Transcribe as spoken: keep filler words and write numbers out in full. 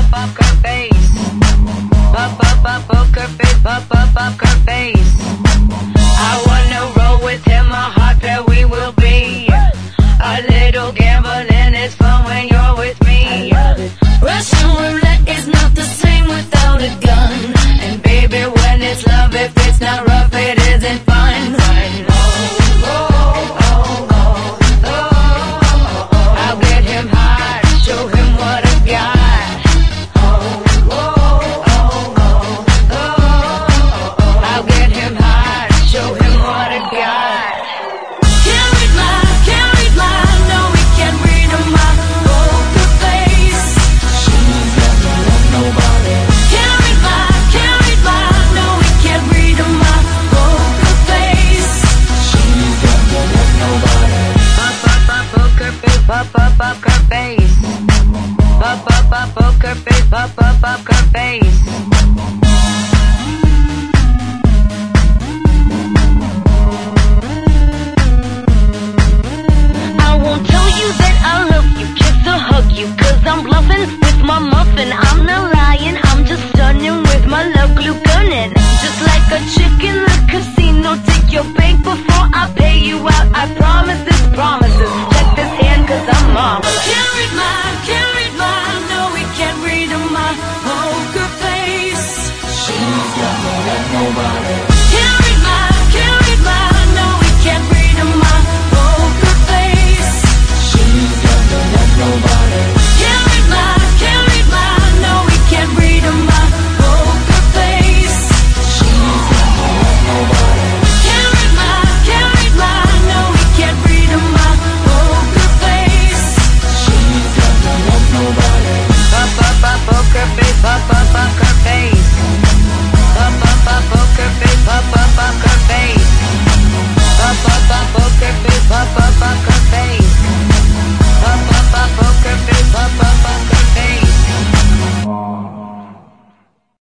up up her face. Up up up poker face. Up up up her face. I wanna roll with him, a heart that we will be. A little gambling is fun when you're with me. Russian roulette is not the same without a gun. And baby, when it's love, if it's not rough, it isn't fun. Oh, oh, oh, oh, oh. I'll get him hard, show him what I've got. Oh, oh, oh, oh, oh. I'll get him hard, show him what I've got. Can't read my, can't read my, no, we can't read my poker face. She's never loved nobody. Can't read my, can't read my, no, we can't read my poker face. She's never loved nobody. Up up up poker face, up up up her face. Up up up poker face, up up up her face. I won't tell you that I love you, kiss or hug you, cause I'm bluffing with my muffin. I'm not lying, I'm just stunning with my love glue gunning. Just like a chick in the casino, take your bank before I pay you out. I promise this promises, check this hand cause I'm marvelous. Can't read my, can't read my, no we can't read my poker face. She's never loved nobody.